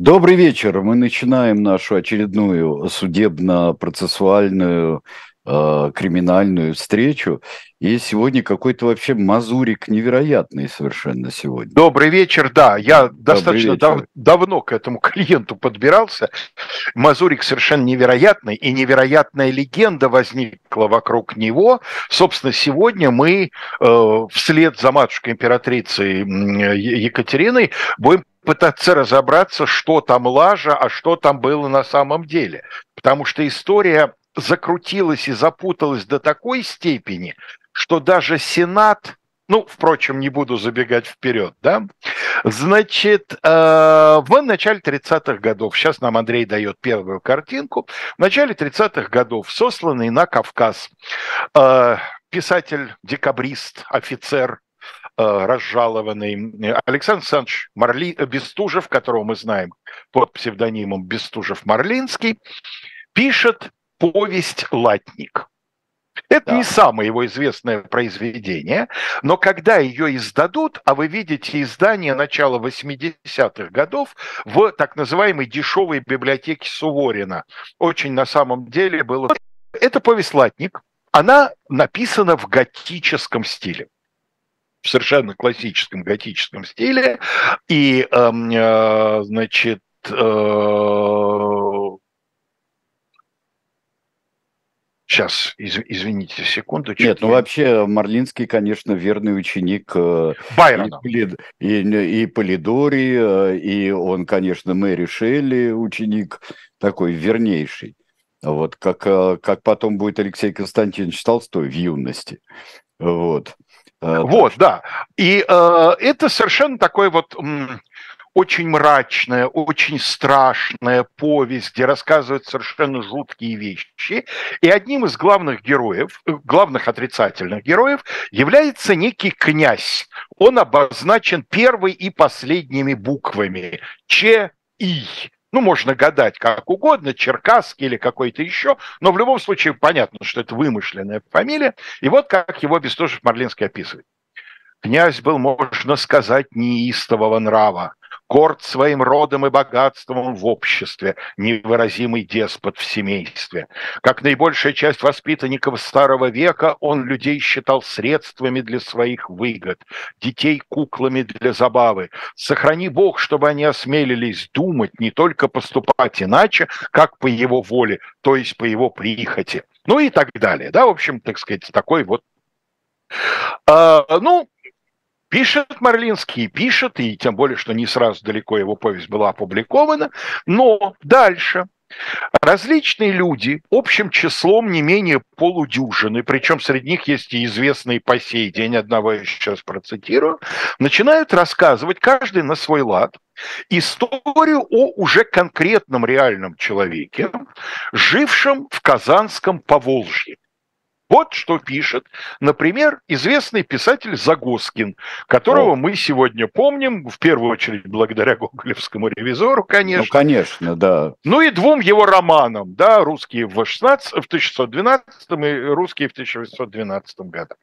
Добрый вечер. Мы начинаем нашу очередную судебно-процессуальную криминальную встречу. И сегодня какой-то вообще мазурик невероятный совершенно сегодня. Добрый вечер, да, я Добрый достаточно вечер. давно к этому клиенту подбирался. Мазурик совершенно невероятный, и невероятная легенда возникла вокруг него. Собственно, сегодня мы вслед за матушкой императрицей Екатериной будем пытаться разобраться, что там лажа, а что там было на самом деле. Потому что история закрутилась и запуталась до такой степени, что даже Сенат, ну, впрочем, не буду забегать вперед, да. Значит, в начале 30-х годов, сейчас нам Андрей дает первую картинку, в начале 30-х годов сосланный на Кавказ писатель-декабрист, офицер, разжалованный Александр Александрович Бестужев, которого мы знаем под псевдонимом Бестужев-Марлинский, пишет повесть «Латник». Это не Да. самое его известное произведение, но когда ее издадут, а вы видите издание начала 80-х годов в так называемой дешевой библиотеке Суворина. Очень на самом деле было... Это повесть «Латник». Она написана в готическом стиле, в совершенно классическом готическом стиле. И, значит, сейчас, извините секунду. Нет, ну вообще Марлинский, конечно, верный ученик Байрона. и Полидори, и он, конечно, Мэри Шелли ученик такой вернейший. Вот, как потом будет Алексей Константинович Толстой в юности. Вот. Вот, да. И это совершенно такой вот очень мрачная, очень страшная повесть, где рассказывают совершенно жуткие вещи. И одним из главных героев, главных отрицательных героев, является некий князь. Он обозначен первой и последними буквами Ч-И. Ну, можно гадать как угодно, Черкасский или какой-то еще, но в любом случае понятно, что это вымышленная фамилия. И вот как его Бестужев-Марлинский описывает. Князь был, можно сказать, неистового нрава, горд своим родом и богатством в обществе, невыразимый деспот в семействе. Как наибольшая часть воспитанников старого века, он людей считал средствами для своих выгод, детей куклами для забавы. Сохрани Бог, чтобы они осмелились думать, не только поступать иначе, как по его воле, то есть по его прихоти. Ну и так далее. Да, в общем, так сказать, такой вот ну, пишет Марлинский, пишет, и тем более, что не сразу далеко его повесть была опубликована, но дальше различные люди, общим числом не менее полудюжины, причем среди них есть и известные по сей день, одного я сейчас процитирую, начинают рассказывать, каждый на свой лад, историю о уже конкретном реальном человеке, жившем в Казанском Поволжье. Вот что пишет, например, известный писатель Загоскин, которого О, мы сегодня помним, в первую очередь благодаря гоголевскому ревизору, ну, конечно, конечно, да. ну и двум его романам, да, русские в 1612 и русские в 1812 году.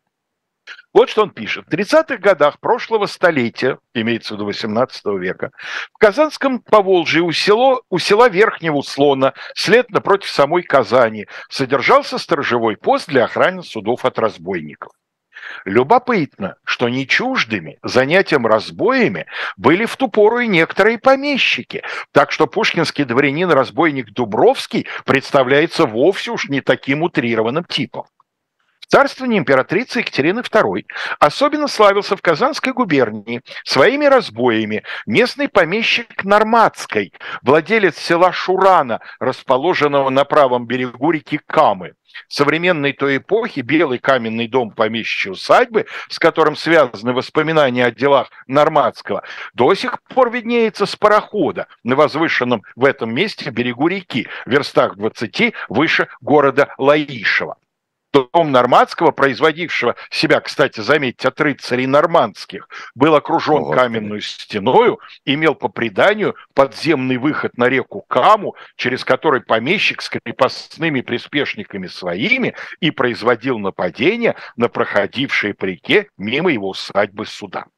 Вот что он пишет. В 30-х годах прошлого столетия, имеется в виду 18 века, в Казанском Поволжье у села Верхнего Услона, след напротив самой Казани, содержался сторожевой пост для охраны судов от разбойников. Любопытно, что не чуждыми занятием разбоями были в ту пору и некоторые помещики, так что пушкинский дворянин-разбойник Дубровский представляется вовсе уж не таким утрированным типом. В царствовании императрицы Екатерины II особенно славился в Казанской губернии своими разбоями местный помещик Норматской, владелец села Шурана, расположенного на правом берегу реки Камы. Современной той эпохи белый каменный дом помещичьей усадьбы, с которым связаны воспоминания о делах Норматского, до сих пор виднеется с парохода на возвышенном в этом месте берегу реки, в верстах 20 выше города Лаишево. Дом Нормандского, производившего себя, кстати, заметьте, от рыцарей нормандских, был О, окружен Господи. каменной стеною, имел по преданию подземный выход на реку Каму, через который помещик с крепостными приспешниками своими и производил нападения на проходившие по реке мимо его усадьбы суда.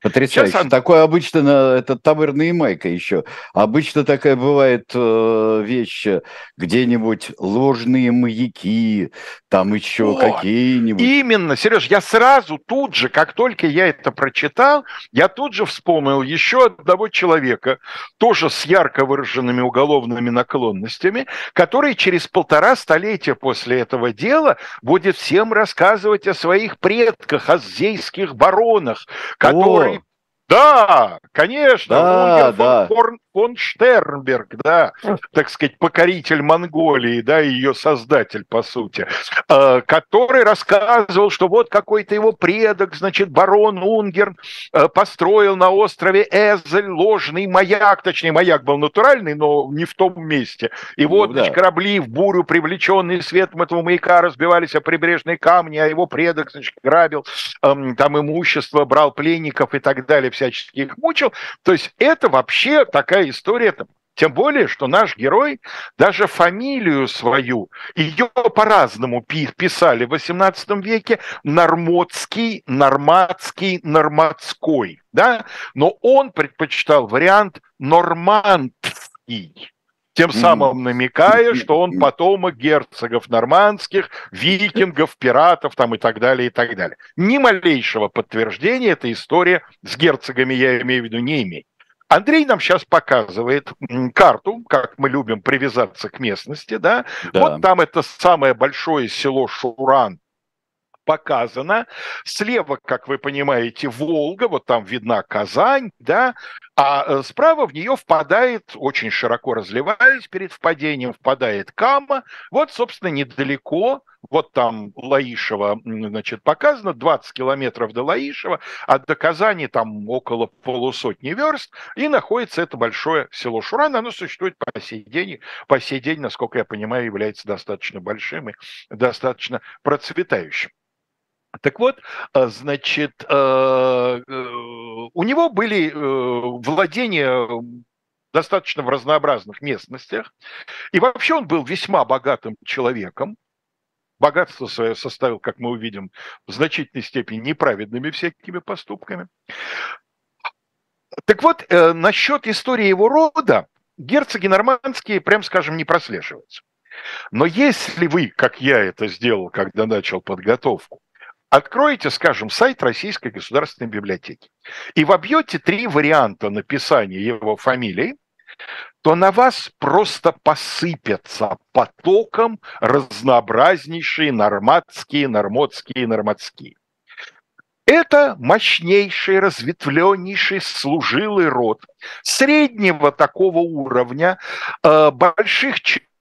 Потрясающе. Такое обычно, это Тавырная майка еще. Обычно такая бывает вещь, где-нибудь ложные маяки, там еще какие-нибудь. Именно, Сереж, я сразу тут же, как только я это прочитал, я тут же вспомнил еще одного человека, тоже с ярко выраженными уголовными наклонностями, который через 1,5 столетия после этого дела будет всем рассказывать о своих предках, о зейских баронах, которые... Да, конечно, да. фон Штернберг, да, так сказать, покоритель Монголии, да, ее создатель, по сути, который рассказывал, что вот какой-то его предок, значит, барон Унгерн, построил на острове Эзель ложный маяк, точнее, маяк был натуральный, но не в том месте. И вот, значит, корабли в бурю, привлеченные светом этого маяка, разбивались о прибрежные камни, а его предок, значит, грабил там имущество, брал пленников и так далее, всячески их мучил. То есть это вообще такая история. Тем более, что наш герой даже фамилию свою, ее по-разному писали в XVIII веке: Нормоцкий, Норматский, Норматской. Да? Но он предпочитал вариант Нормандский, тем самым намекая, что он потомок герцогов нормандских, викингов, пиратов там, и так далее, и так далее. Ни малейшего подтверждения эта история с герцогами, я имею в виду, не имеет. Андрей нам сейчас показывает карту, как мы любим привязаться к местности, да? Вот там это самое большое село Шуран показано. Слева, как вы понимаете, Волга, вот там видна Казань, да, а справа в нее впадает, очень широко разливаясь перед впадением, впадает Кама. Вот, собственно, недалеко, вот там Лаишево, значит, показано, 20 километров до Лаишева, а до Казани там около 150 верст, и находится это большое село Шуран. Оно существует по сей день, насколько я понимаю, является достаточно большим и достаточно процветающим. Так вот, значит, у него были владения достаточно в разнообразных местностях, и вообще он был весьма богатым человеком. Богатство свое составил, как мы увидим, в значительной степени неправедными всякими поступками. Так вот, насчет истории его рода герцоги нормандские, прям скажем, не прослеживаются. Но если вы, как я это сделал, когда начал подготовку, откроете, скажем, сайт Российской государственной библиотеки и вобьете 3 варианта написания его фамилии, то на вас просто посыпятся потоком разнообразнейшие норматские. Это мощнейший, разветвленнейший служилый род среднего такого уровня, больших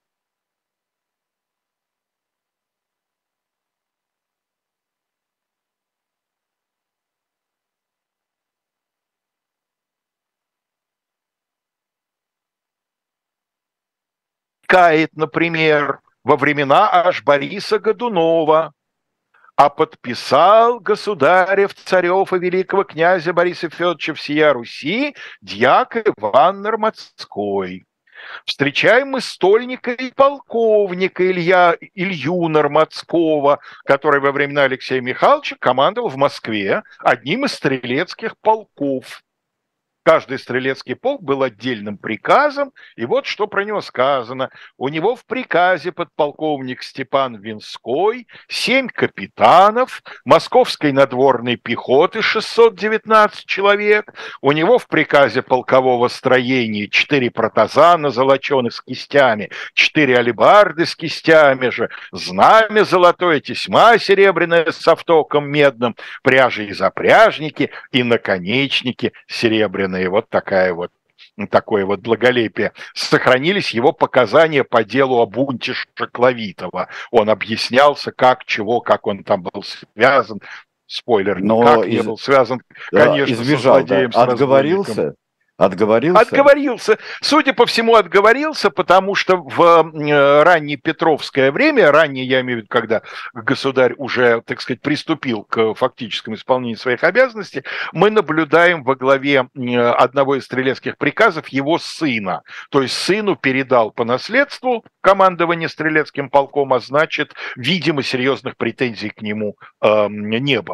например, во времена аж Бориса Годунова, а подписал государев, царев и великого князя Бориса Федоровича всея Руси дьяк Иван Норматской. Встречаем мы стольника и полковника Илью Норматского, который во времена Алексея Михайловича командовал в Москве одним из стрелецких полков. Каждый стрелецкий полк был отдельным приказом, и вот что про него сказано. У него в приказе подполковник Степан Винской, 7 капитанов, московской надворной пехоты 619 человек. У него в приказе полкового строения 4 протазана, золоченых с кистями, 4 алебарды с кистями же, знамя золотое, тесьма серебряная с автоком медным, пряжи и запряжники и наконечники серебряные. Вот такое вот благолепие. Сохранились его показания по делу о бунте Шакловитова. Он объяснялся, как, чего, как он там был связан. Спойлер, никак не был связан, конечно, избежал, со злодеем, да. Отговорился? Отговорился. Судя по всему, отговорился, потому что в раннее Петровское время, ранее, я имею в виду, когда государь уже, так сказать, приступил к фактическому исполнению своих обязанностей, мы наблюдаем во главе одного из стрелецких приказов его сына. То есть сыну передал по наследству командование стрелецким полком, а значит, видимо, серьезных претензий к нему не было.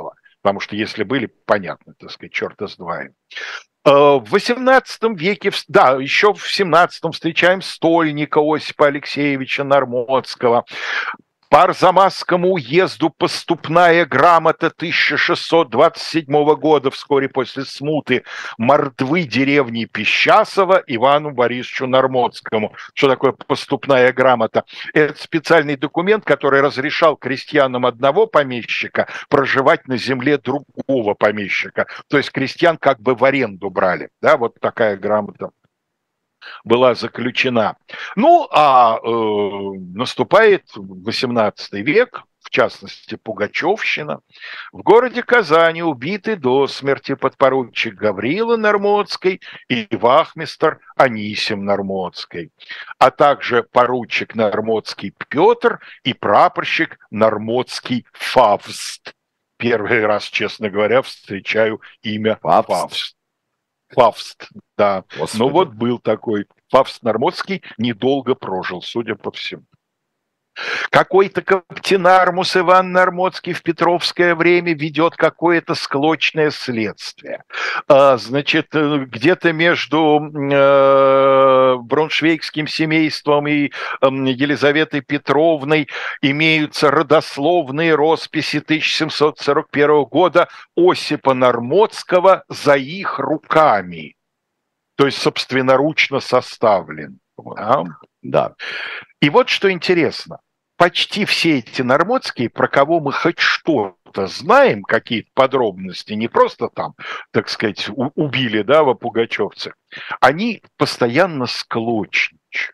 Потому что если были, понятно, так сказать, черта с два. В XVIII веке, да, еще в XVII встречаем стольника Осипа Алексеевича Нормодского. По Арзамасскому уезду поступная грамота 1627 года, вскоре после смуты, мордвы деревни Пещасова Ивану Борисовичу Нормодскому. Что такое поступная грамота? Это специальный документ, который разрешал крестьянам одного помещика проживать на земле другого помещика. То есть крестьян как бы в аренду брали. Да, вот такая грамота была заключена. Ну, а наступает XVIII век, в частности, Пугачевщина. В городе Казани убиты до смерти подпоручик Гаврила Нормодский и вахмистр Анисим Нормодский, а также поручик Нормодский Петр и прапорщик Нормодский Фавст. Первый раз, честно говоря, встречаю имя Фавст. Фавст, да. Господи. Ну вот был такой. Фавст Нормодский недолго прожил, судя по всему. Какой-то каптенармус Иван Нормодский в Петровское время ведет какое-то склочное следствие. Значит, где-то между брауншвейгским семейством и Елизаветой Петровной имеются родословные росписи 1741 года Осипа Нормодского за их руками. То есть собственноручно составлен. Да? Да. И вот что интересно. Почти все эти Нормодские, про кого мы хоть что-то знаем, какие-то подробности, не просто там, так сказать, убили, да, во Пугачевце, они постоянно склочничают.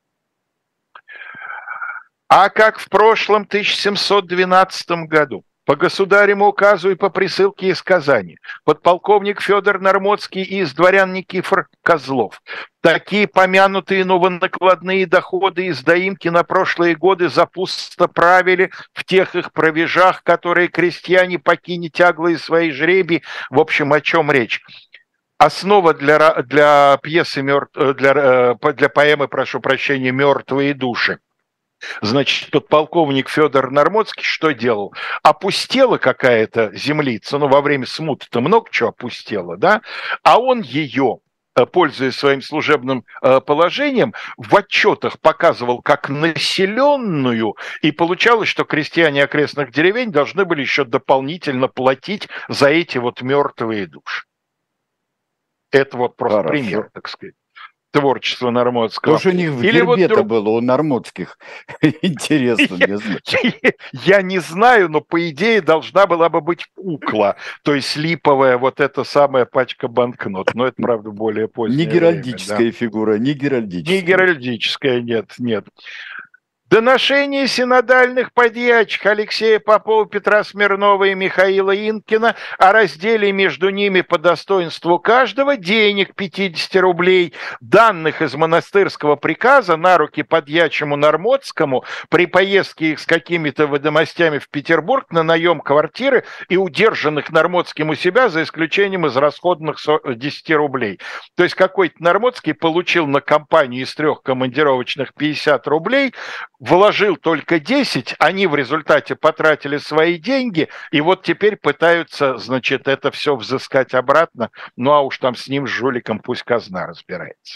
А как в прошлом 1712 году по государеву указу и по присылке из Казани подполковник Федор Нормодский и из дворян Никифор Козлов такие помянутые новонакладные доходы из доимки на прошлые годы запусто правили в тех их провежах, которые крестьяне покине тяглые свои жребий. В общем, о чем речь? Основа для пьесы, для поэмы, прошу прощения, «Мертвые души». Значит, подполковник Федор Нормодский что делал? Опустела какая-то землица, ну, во время смуты-то много чего опустела, да? А он ее, пользуясь своим служебным положением, в отчетах показывал как населенную, и получалось, что крестьяне окрестных деревень должны были еще дополнительно платить за эти вот мертвые души. Это вот просто пример, так сказать. Творчество Нормодского. Тоже у них в гербе-то вот было, у Нормодских. Интересно, мне знать. Я не знаю, но по идее должна была бы быть кукла, то есть липовая вот эта самая пачка банкнот. Но это, правда, более позднее. Не геральдическая фигура, не геральдическая. Не геральдическая, нет. Доношение синодальных подьячих Алексея Попова, Петра Смирнова и Михаила Инкина о разделе между ними по достоинству каждого денег 50 рублей, данных из монастырского приказа на руки подьячему Нормодскому при поездке их с какими-то ведомостями в Петербург на наем квартиры и удержанных Нормодским у себя за исключением израсходных 10 рублей. То есть какой-то Нормодский получил на компанию из 3 командировочных 50 рублей, вложил только 10, они в результате потратили свои деньги, и вот теперь пытаются, значит, это все взыскать обратно, ну а уж там с ним, с жуликом, пусть казна разбирается.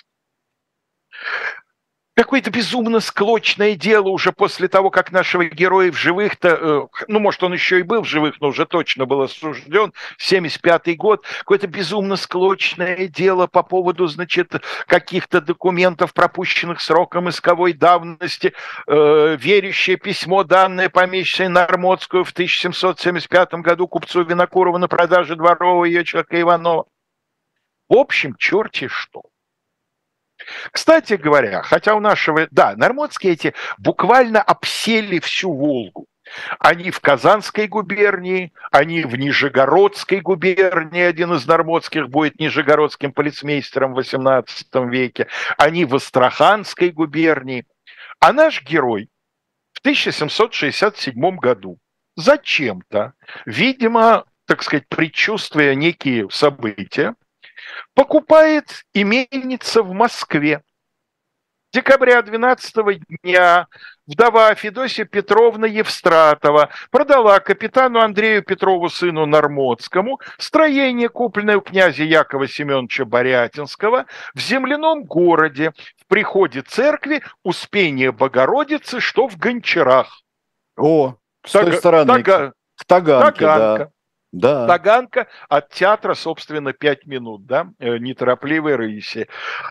Какое-то безумно склочное дело уже после того, как нашего героя в живых-то, ну, может, он еще и был в живых, но уже точно был осужден, 75-й год, какое-то безумно склочное дело по поводу, значит, каких-то документов, пропущенных сроком исковой давности, верящее письмо, данное помещенное Нормодскую в 1775 году купцу Винокурову на продаже дворового ее человека Иванова. В общем, черти что. Кстати говоря, хотя у нашего... Да, Нормодские эти буквально обсели всю Волгу. Они в Казанской губернии, они в Нижегородской губернии, один из Нормодских будет нижегородским полицмейстером в XVIII веке, они в Астраханской губернии. А наш герой в 1767 году зачем-то, видимо, так сказать, предчувствуя некие события, покупает именица в Москве. декабря 12 дня вдова Федосия Петровна Евстратова продала капитану Андрею Петрову, сыну Нормодскому, строение, купленное у князя Якова Семеновича Борятинского в земляном городе в приходе церкви Успения Богородицы, что в Гончарах. О, с той стороны, в Таганке, Таганка. Да. Таганка от театра, собственно, 5 минут, да, неторопливой рыси.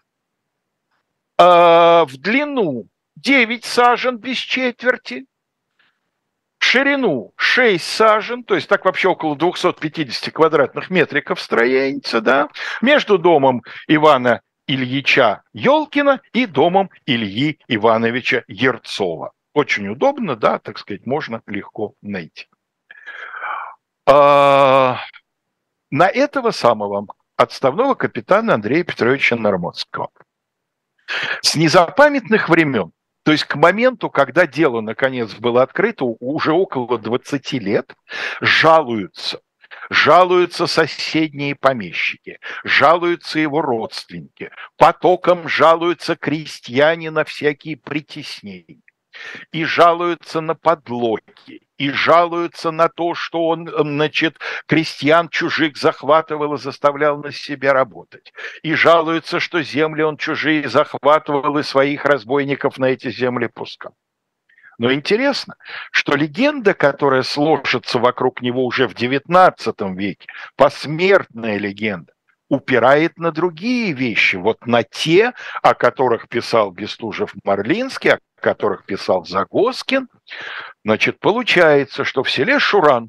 В длину 9 сажен без четверти, в ширину 6 сажен, то есть так вообще около 250 квадратных метриков строенца, да, между домом Ивана Ильича Ёлкина и домом Ильи Ивановича Ерцова. Очень удобно, да, так сказать, можно легко найти. На этого самого отставного капитана Андрея Петровича Нормодского с незапамятных времен, то есть к моменту, когда дело наконец было открыто, уже около 20 лет, жалуются соседние помещики, жалуются его родственники, потоком жалуются крестьяне на всякие притеснения. И жалуются на подлоги, и жалуются на то, что он, значит, крестьян чужих захватывал и заставлял на себя работать. И жалуются, что земли он чужие захватывал и своих разбойников на эти земли пускал. Но интересно, что легенда, которая сложится вокруг него уже в XIX веке, посмертная легенда, упирает на другие вещи, вот на те, о которых писал Бестужев-Марлинский, о которых писал Загоскин. Значит, получается, что в селе Шуран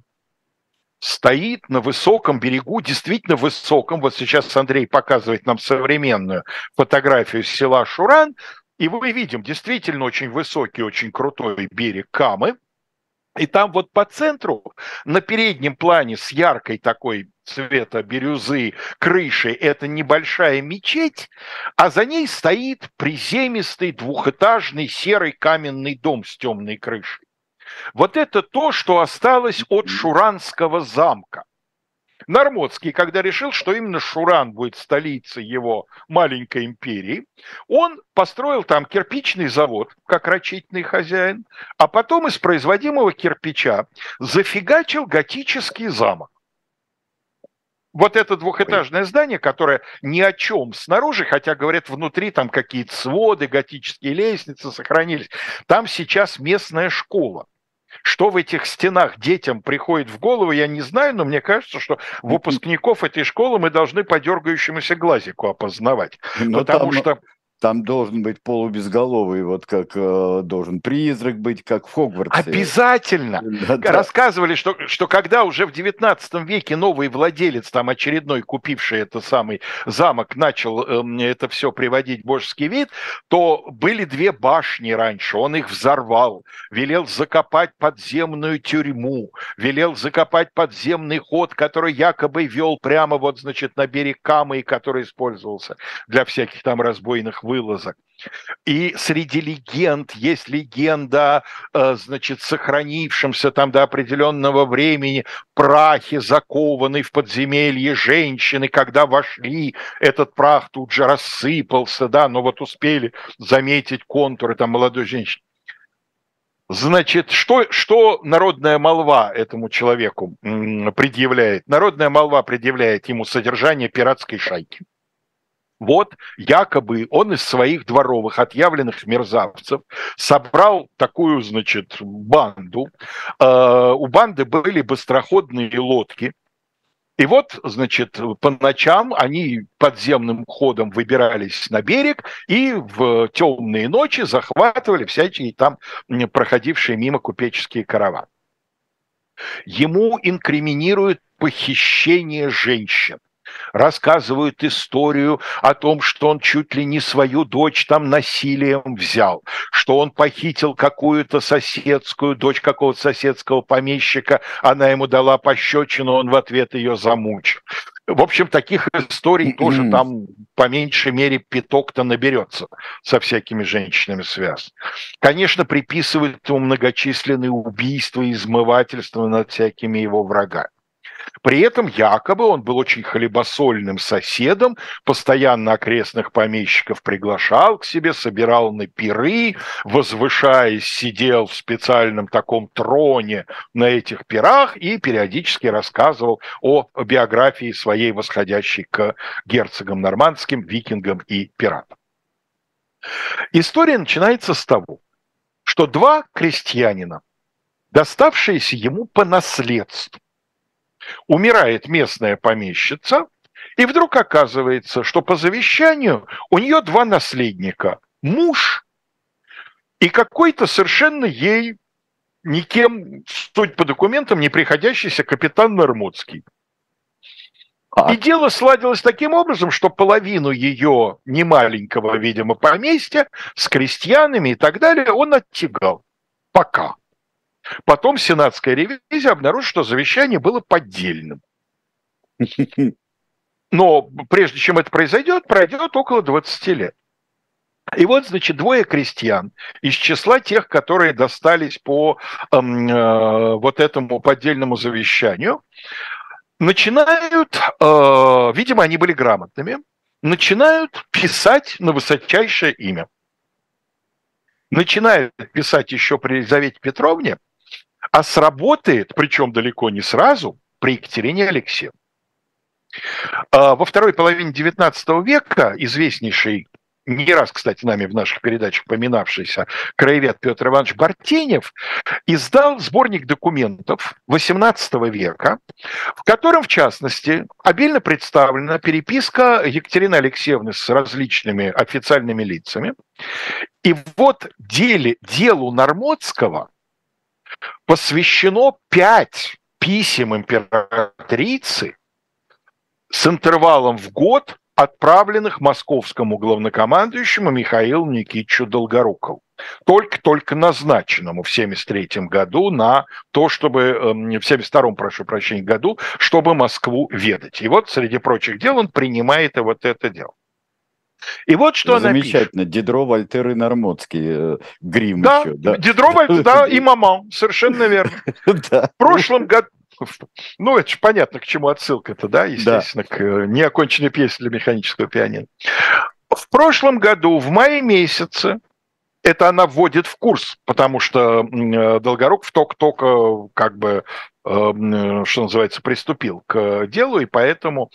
стоит на высоком берегу, действительно высоком, вот сейчас Андрей показывает нам современную фотографию села Шуран, и мы видим действительно очень высокий, очень крутой берег Камы, и там вот по центру, на переднем плане с яркой такой цвета бирюзы крышей, это небольшая мечеть, а за ней стоит приземистый двухэтажный серый каменный дом с темной крышей. Вот это то, что осталось от Шуранского замка. Нормодский, когда решил, что именно Шуран будет столицей его маленькой империи, он построил там кирпичный завод, как рачительный хозяин, а потом из производимого кирпича зафигачил готический замок. Вот это двухэтажное здание, которое ни о чем снаружи, хотя, говорят, внутри там какие-то своды, готические лестницы сохранились, там сейчас местная школа. Что в этих стенах детям приходит в голову, я не знаю, но мне кажется, что выпускников этой школы мы должны по дергающемуся глазику опознавать. Потому что там должен быть полубезголовый, вот как должен призрак быть, как в Хогвартсе. Обязательно. Да. Рассказывали, что когда уже в 19 веке новый владелец, там очередной, купивший этот самый замок, начал это все приводить в божеский вид, то были 2 башни раньше, он их взорвал, велел закопать подземную тюрьму, велел закопать подземный ход, который якобы вел прямо вот, значит, на берег Камы, который использовался для всяких там разбойных вылазок. И среди легенд есть легенда, значит, сохранившемся там до определенного времени прахе, закованной в подземелье женщины. Когда вошли, этот прах тут же рассыпался, да, но вот успели заметить контуры там молодой женщины. Значит, что народная молва этому человеку предъявляет? Народная молва предъявляет ему содержание пиратской шайки. Вот якобы он из своих дворовых отъявленных мерзавцев собрал такую, значит, банду. У банды были быстроходные лодки. И вот, значит, по ночам они подземным ходом выбирались на берег и в темные ночи захватывали всякие там проходившие мимо купеческие караваны. Ему инкриминируют похищение женщин. Рассказывают историю о том, что он чуть ли не свою дочь там насилием взял, что он похитил какую-то соседскую, дочь какого-то соседского помещика, она ему дала пощечину, он в ответ ее замучил. В общем, таких историй тоже там по меньшей мере пяток-то наберется со всякими женщинами связан. Конечно, приписывают ему многочисленные убийства и измывательства над всякими его врагами. При этом якобы он был очень хлебосольным соседом, постоянно окрестных помещиков приглашал к себе, собирал на пиры, возвышаясь, сидел в специальном таком троне на этих пирах и периодически рассказывал о биографии своей, восходящей к герцогам нормандским, викингам и пиратам. История начинается с того, что два крестьянина, доставшиеся ему по наследству, умирает местная помещица, и вдруг оказывается, что по завещанию у нее два наследника. Муж и какой-то совершенно ей никем, суть по документам, не приходящийся капитан Нормандский. И дело сладилось таким образом, что половину ее немаленького, видимо, поместья с крестьянами и так далее он оттягал. Пока. Потом сенатская ревизия обнаружила, что завещание было поддельным. Но прежде чем это произойдет, пройдет около 20 лет. И вот, значит, двое крестьян из числа тех, которые достались по вот этому поддельному завещанию, начинают, видимо, они были грамотными, начинают писать на высочайшее имя. Начинают писать еще при Елизавете Петровне, а сработает, причем далеко не сразу, при Екатерине Алексеевне. Во второй половине XIX века известнейший, не раз, кстати, нами в наших передачах поминавшийся краевед Петр Иванович Бартенев издал сборник документов XVIII века, в котором, в частности, обильно представлена переписка Екатерины Алексеевны с различными официальными лицами. И вот делу Нормандского посвящено 5 писем императрицы с интервалом в год, отправленных московскому главнокомандующему Михаилу Никитичу Долгорукову. Только назначенному в 1973 году на то, чтобы, в 1972, прошу прощения, году, чтобы Москву ведать. И вот, среди прочих дел, он принимает и вот это дело. И вот что она пишет. Замечательно. Дидро, Вольтер и Нормандский. Грим да, еще. Да, Дидро, Вольтер, да, и Маман. Совершенно верно. В прошлом году... Ну, это же понятно, к чему отсылка-то, да, естественно, к неоконченной пьесе для механического пианино. В прошлом году, в мае месяце, это она вводит в курс, потому что Долгоруков только как бы, что называется, приступил к делу, и поэтому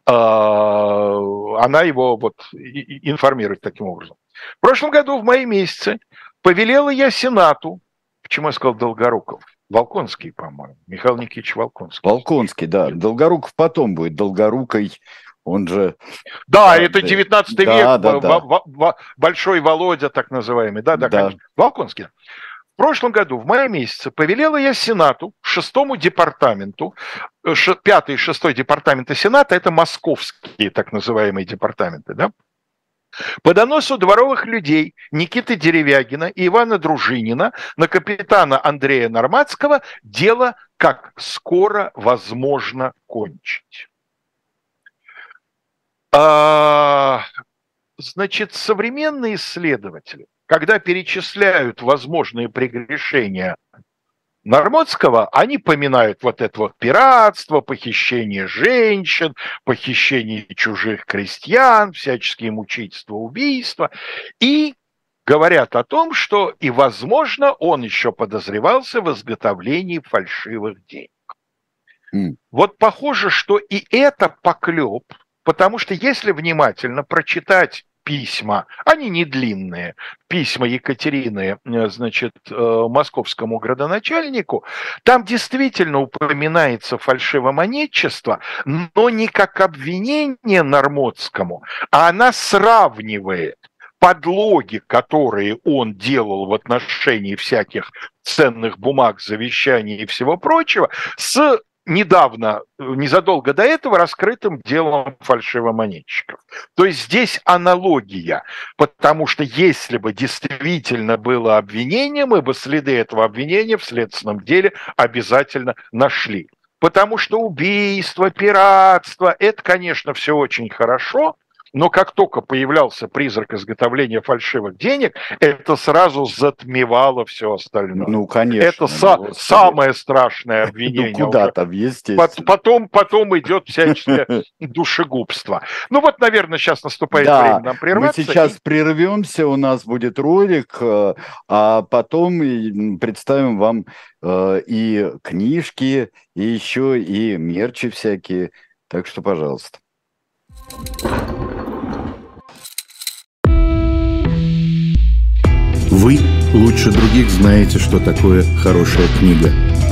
она его вот информирует таким образом. В прошлом году, в мае месяце, повелела я Сенату, почему я сказал Долгоруков? Волконский, по-моему. Михаил Никитич Волконский. Волконский, да. Долгоруков потом будет. Долгорукой, он же... Да, это 19 век, Большой Володя, так называемый. Да, конечно. Волконский. В прошлом году, в мае месяце, повелела я Сенату, 6-му департаменту, 5-й и 6-й департаменты Сената, это московские так называемые департаменты, да? По доносу дворовых людей Никиты Деревягина и Ивана Дружинина на капитана Андрея Нормандского дело как скоро возможно кончить. Значит, современные исследователи, когда перечисляют возможные прегрешения Нормандского, они поминают вот это вот пиратство, похищение женщин, похищение чужих крестьян, всяческие мучительства, убийства, и говорят о том, что и, возможно, он еще подозревался в изготовлении фальшивых денег. Вот похоже, что и это поклеп, потому что если внимательно прочитать письма, они не длинные, письма Екатерины, значит, московскому градоначальнику, там действительно упоминается фальшивомонетчество, но не как обвинение Нормандскому, а она сравнивает подлоги, которые он делал в отношении всяких ценных бумаг, завещаний и всего прочего, с недавно, незадолго до этого, раскрытым делом фальшивомонетчиков. То есть здесь аналогия, потому что если бы действительно было обвинение, мы бы следы этого обвинения в следственном деле обязательно нашли. Потому что убийство, пиратство – это, конечно, все очень хорошо, Но как только появлялся призрак изготовления фальшивых денег, это сразу затмевало все остальное. Ну, конечно. Это самое страшное обвинение. Ну, куда уже. там, естественно. Потом идет всяческое душегубство. Ну вот, наверное, сейчас наступает время нам прерваться. Мы сейчас прервемся, у нас будет ролик, а потом представим вам и книжки, и еще и мерчи всякие. Так что, пожалуйста. Вы лучше других знаете, что такое хорошая книга.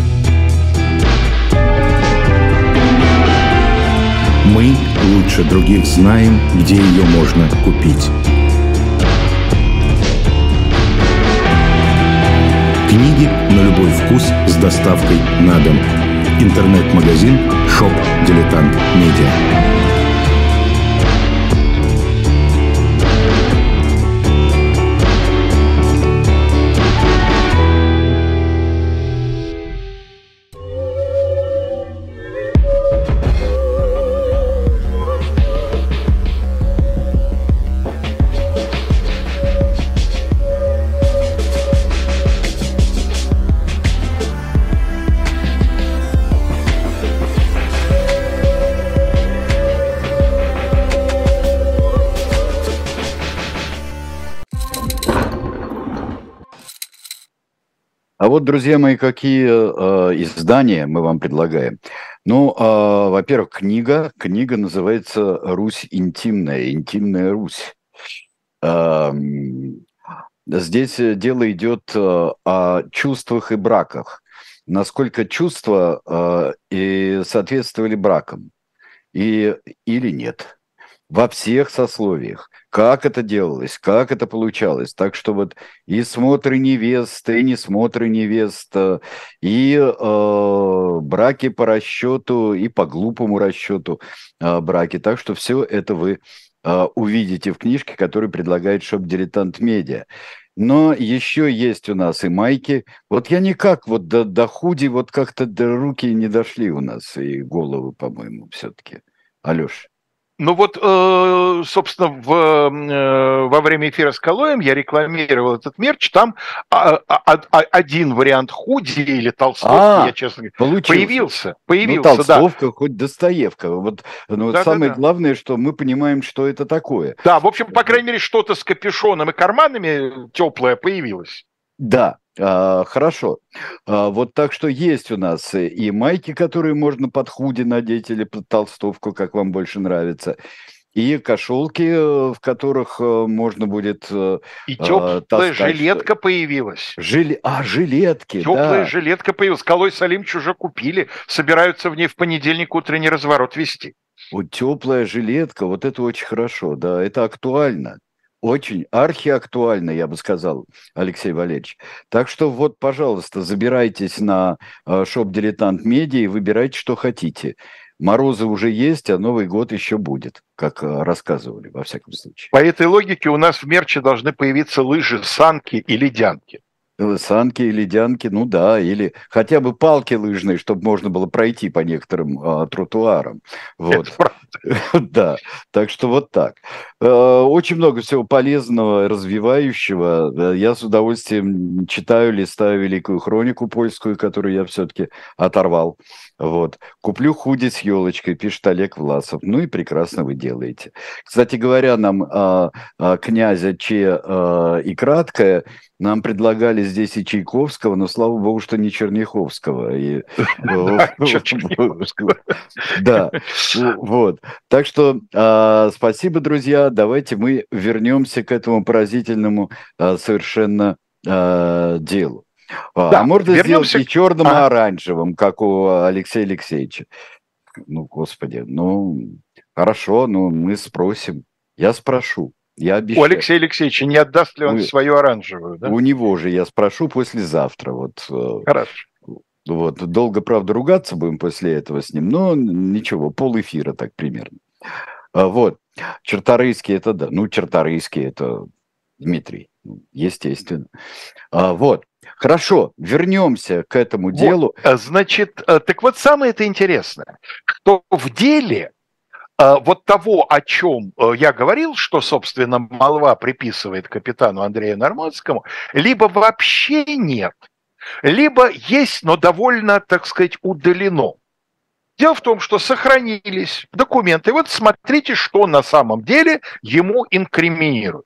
Мы лучше других знаем, где ее можно купить. Книги на любой вкус с доставкой на дом. Интернет-магазин Shop Дилетант Медиа. А вот, друзья мои, какие издания мы вам предлагаем. Ну, во-первых, книга называется «Русь интимная», «Интимная Русь». Здесь дело идет о чувствах и браках. Насколько чувства и соответствовали бракам или нет. Во всех сословиях. Как это делалось, как это получалось. Так что вот и смотры невест, и несмотры невест, и браки по расчету, и по глупому расчету браки. Так что все это вы увидите в книжке, которую предлагает Shop Дилетант Медиа. Но еще есть у нас и майки. Вот я никак вот до худи вот как-то руки не дошли у нас, и головы, по-моему, все-таки. Алеш. Ну вот, собственно, во время эфира с Калоем я рекламировал этот мерч. Там один вариант худи или толстовки, я честно говоря, появился. Ну, толстовка, да. Хоть Достоевка. Вот, самое главное, что мы понимаем, что это такое. Да, в общем, по крайней мере, что-то с капюшоном и карманами теплое появилось. Да. Хорошо. Вот так что есть у нас и майки, которые можно под худи надеть или под толстовку, как вам больше нравится, и кошелки, в которых можно будет и теплая жилетка появилась. Жилетки, теплая жилетка появилась. Калой Салимович уже купили, собираются в ней в понедельник утренний разворот вести. Вот теплая жилетка, вот это очень хорошо, да, это актуально. Очень архиактуально, я бы сказал, Алексей Валерьевич. Так что вот, пожалуйста, забирайтесь на Shop Дилетант Медиа и выбирайте, что хотите. Морозы уже есть, а Новый год еще будет, как рассказывали, во всяком случае. По этой логике у нас в мерче должны появиться лыжи, санки и ледянки. Санки и ледянки, ну да, или хотя бы палки лыжные, чтобы можно было пройти по некоторым тротуарам. Вот. Да, так что вот так. Очень много всего полезного, развивающего. Я с удовольствием читаю, листаю Великую хронику польскую, которую я все-таки оторвал. Вот. Куплю худи с елочкой, пишет Олег Власов. Ну и прекрасно вы делаете. Кстати говоря, нам князя Че и краткое нам предлагали здесь и Чайковского, но слава богу, что не Черняховского. Да, вот. Так что спасибо, друзья. Давайте мы вернемся к этому поразительному совершенно делу. А можно сделать и черным, и оранжевым, как у Алексея Алексеевича. Ну, господи, ну, хорошо, ну, мы спросим. Я спрошу. Я обещаю. У Алексея Алексеевича не отдаст ли он свою оранжевую, да? У него же я спрошу послезавтра. Вот. Хорошо. Вот. Долго, правда, ругаться будем после этого с ним, но ничего, полэфира так примерно. Вот. Черторийский это да. Ну, Черторийский это Дмитрий, естественно. Вот. Хорошо, вернемся к этому делу. Значит, так вот самое это интересное, что в деле вот того, о чем я говорил, что, собственно, молва приписывает капитану Андрею Нормандскому, либо вообще нет, либо есть, но довольно, так сказать, удалено. Дело в том, что сохранились документы. И вот смотрите, что на самом деле ему инкриминируют.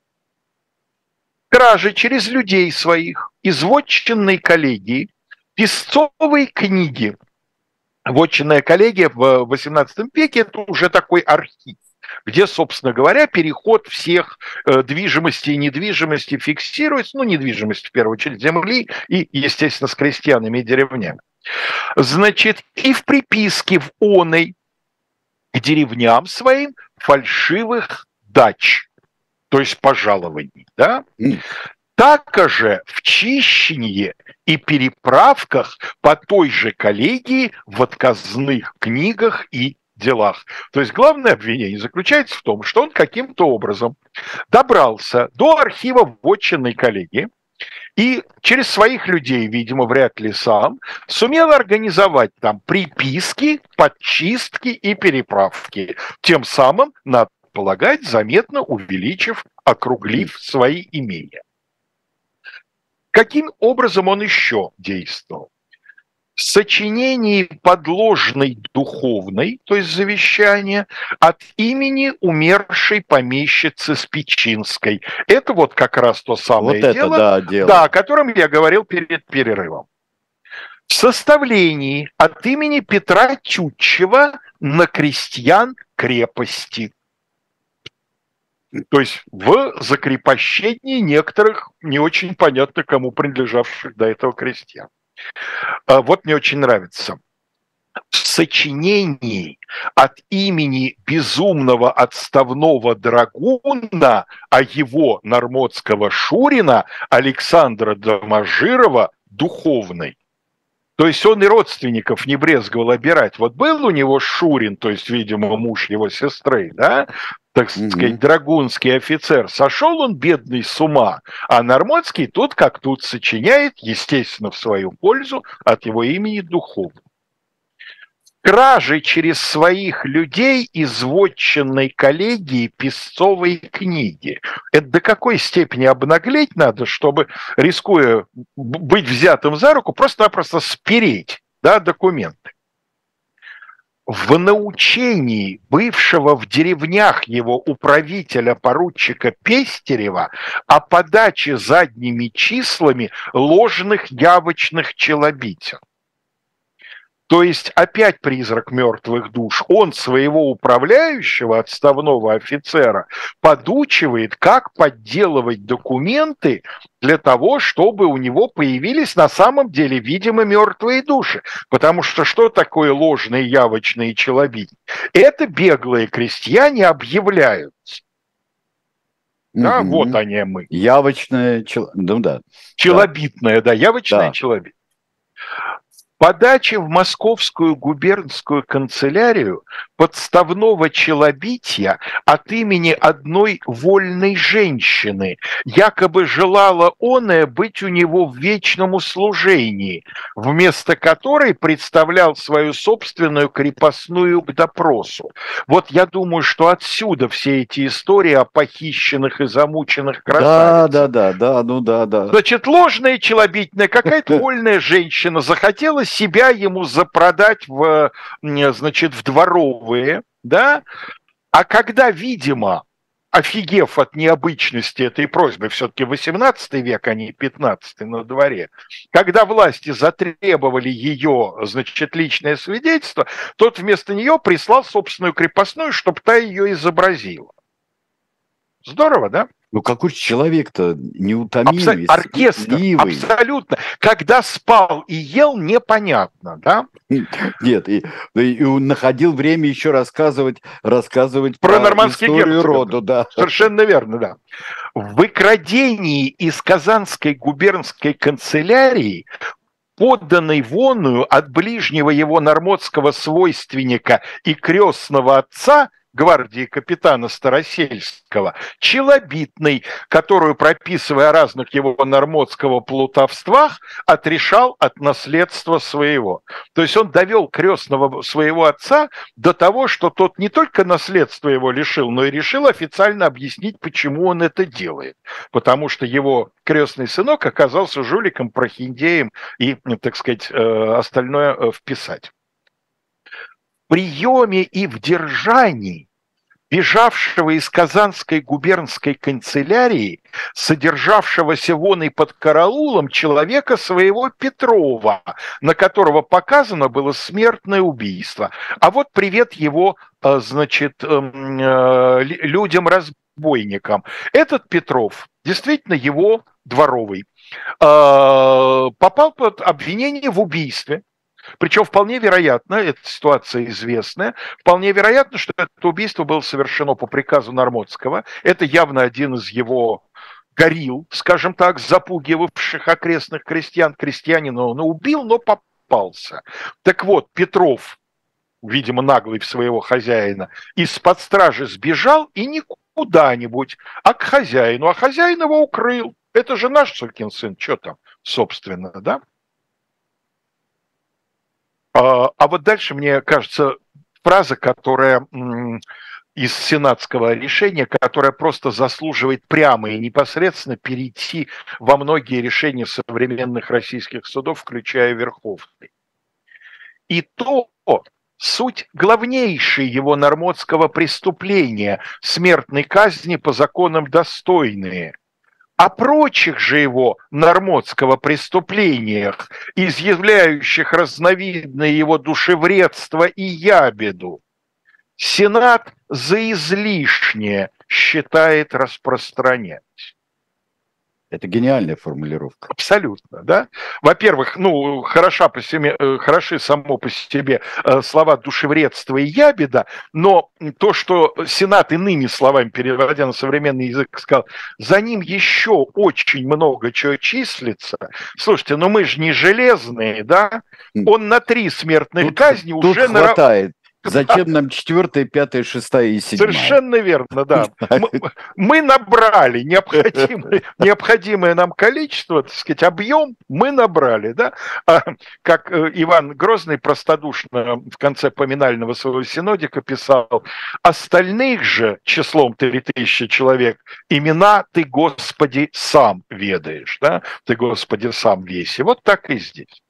Кражи через людей своих из вотчинной коллегии песцовой книги. Вотчинная коллегия в XVIII веке – это уже такой архив, где, собственно говоря, переход всех движимости и недвижимости фиксируется, ну, недвижимость в первую очередь земли и, естественно, с крестьянами и деревнями. Значит, и в приписке в оной к деревням своим фальшивых дач, то есть пожалований, да? Так же в чищении и переправках по той же коллегии в отказных книгах и делах. То есть главное обвинение заключается в том, что он каким-то образом добрался до архива вотчинной коллегии и через своих людей, видимо, вряд ли сам, сумел организовать там приписки, подчистки и переправки, тем самым, надо полагать, заметно увеличив, округлив свои имения. Каким образом он еще действовал? В сочинении подложной духовной, то есть завещания, от имени умершей помещицы Спичинской. Это вот как раз то самое вот дело, это, да, дело, да, о котором я говорил перед перерывом. В составлении от имени Петра Тютчева на крестьян крепости. То есть в закрепощении некоторых не очень понятно кому принадлежавших до этого крестьян. Вот мне очень нравится. В сочинении от имени безумного отставного драгуна, а его нормотского шурина Александра Доможирова духовной. То есть он и родственников не брезговал обирать. Вот был у него Шурин, то есть, видимо, муж его сестры, да, так сказать, драгунский офицер. Сошел он, бедный, с ума, а Нормотский тут как тут сочиняет, естественно, в свою пользу от его имени духовно. Кражи через своих людей из вотчинной коллегии песцовой книги. Это до какой степени обнаглеть надо, чтобы, рискуя быть взятым за руку, просто-напросто спереть, да, документы. В научении бывшего в деревнях его управителя поручика Пестерева о подаче задними числами ложных явочных челобитен. То есть опять призрак мертвых душ. Он своего управляющего, отставного офицера, подучивает, как подделывать документы для того, чтобы у него появились на самом деле, видимо, мертвые души. Потому что такое ложные явочные челобития? Это беглые крестьяне объявляют. Да, вот они мы. Явочная, ну да. Челобитная, да, явочная да. челобитная. Подача в Московскую губернскую канцелярию подставного челобития от имени одной вольной женщины, якобы желала оная быть у него в вечном услужении, вместо которой представлял свою собственную крепостную к допросу. Вот я думаю, что отсюда все эти истории о похищенных и замученных красавицах. Да. Значит, ложная челобитная, какая-то вольная женщина захотела себя ему запродать значит, в дворовые, да, а когда, видимо, офигев от необычности этой просьбы, все-таки 18 век, а не 15 на дворе, когда власти затребовали ее, значит, личное свидетельство, тот вместо нее прислал собственную крепостную, чтобы та ее изобразила. Здорово, да? Ну какой же человек-то неутомимый, оркестр, справедливый. Абсолютно. Когда спал и ел, непонятно, да? Нет, и он находил время еще рассказывать про нормандский историю рода, да. Совершенно верно, да. В выкрадении из Казанской губернской канцелярии, подданной вонную от ближнего его нормотского свойственника и крестного отца, гвардии капитана Старосельского, челобитный, которую, прописывая о разных его нормотского плутовствах, отрешал от наследства своего. То есть он довел крестного своего отца до того, что тот не только наследство его лишил, но и решил официально объяснить, почему он это делает. Потому что его крестный сынок оказался жуликом, прохиндеем и, так сказать, остальное вписать. В приеме и в держании бежавшего из Казанской губернской канцелярии, содержавшегося вон и под караулом человека своего Петрова, на которого показано было смертное убийство. А вот привет его, значит, людям-разбойникам. Этот Петров, действительно его дворовый, попал под обвинение в убийстве. Причем вполне вероятно, эта ситуация известная, вполне вероятно, что это убийство было совершено по приказу Нормотского. Это явно один из его горилл, скажем так, запугивавших окрестных крестьян. Крестьянина он убил, но попался. Так вот, Петров, видимо, наглый в своего хозяина, из-под стражи сбежал и не куда-нибудь, а к хозяину. А хозяин его укрыл. Это же наш сукин сын, что там, собственно, да? А вот дальше, мне кажется, фраза, которая из сенатского решения, которая просто заслуживает прямо и непосредственно перейти во многие решения современных российских судов, включая Верховный. И то суть главнейшей его нормотского преступления, смертной казни по законам достойные. О прочих же его нормотского преступлениях, изъявляющих разновидное его душевредство и ябеду, Сенат за излишнее считает распространять. Это гениальная формулировка. Абсолютно, да. Во-первых, хороши само по себе слова душевредство и ябеда, но то, что Сенат иными словами, переводя на современный язык, сказал, за ним еще очень много чего числится. Слушайте, мы же не железные, да? Он на 3 смертных казни уже хватает. Зачем нам 4, 5, 6 и 7? Совершенно верно, да. Мы набрали необходимое нам количество, так сказать, объем мы набрали, да. Как Иван Грозный простодушно в конце поминального своего синодика писал, остальных же числом 3000 человек имена ты, Господи, сам ведаешь, да. Ты, Господи, сам веси. Вот так и здесь.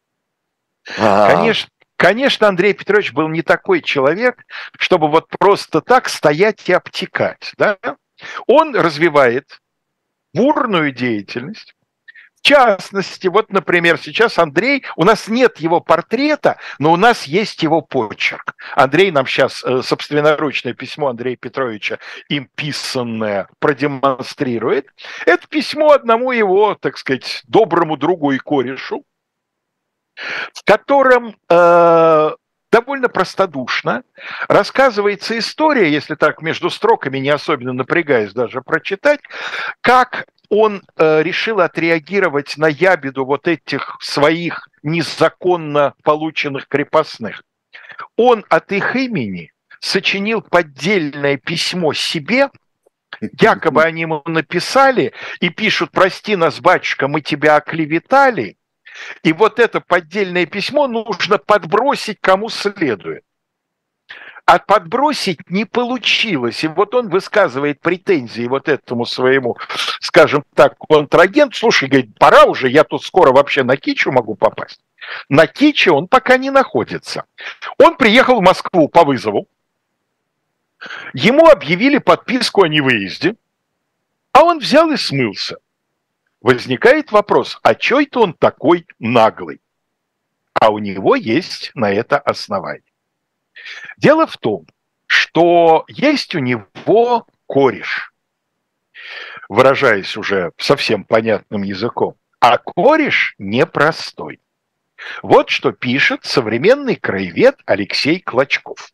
Конечно, Андрей Петрович был не такой человек, чтобы вот просто так стоять и обтекать. Да? Он развивает бурную деятельность. В частности, вот, например, сейчас Андрей, у нас нет его портрета, но у нас есть его почерк. Андрей нам сейчас собственноручное письмо Андрея Петровича, им писанное, продемонстрирует. Это письмо одному его, так сказать, доброму другу и корешу, в котором довольно простодушно рассказывается история, если так между строками, не особенно напрягаясь даже прочитать, как он решил отреагировать на ябеду вот этих своих незаконно полученных крепостных. Он от их имени сочинил поддельное письмо себе, якобы они ему написали и пишут: «Прости нас, батюшка, мы тебя оклеветали». И вот это поддельное письмо нужно подбросить кому следует. А подбросить не получилось. И вот он высказывает претензии вот этому своему, скажем так, контрагенту. Слушай, говорит, пора уже, я тут скоро вообще на Кичу могу попасть. На Киче он пока не находится. Он приехал в Москву по вызову. Ему объявили подписку о невыезде, а он взял и смылся. Возникает вопрос, а чё это он такой наглый? А у него есть на это основание. Дело в том, что есть у него кореш, выражаясь уже совсем понятным языком, а кореш непростой. Вот что пишет современный краевед Алексей Клочков.